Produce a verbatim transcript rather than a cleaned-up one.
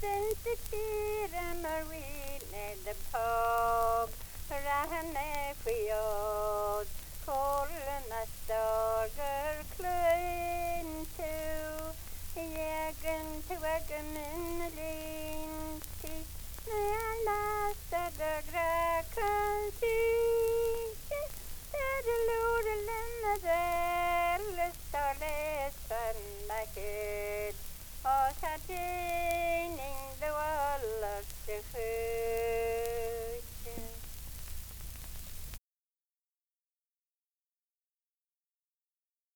Sensitive marine the pub ran a field calling a starger clean to Yagan to wagon in the lane last a gracan see the Lord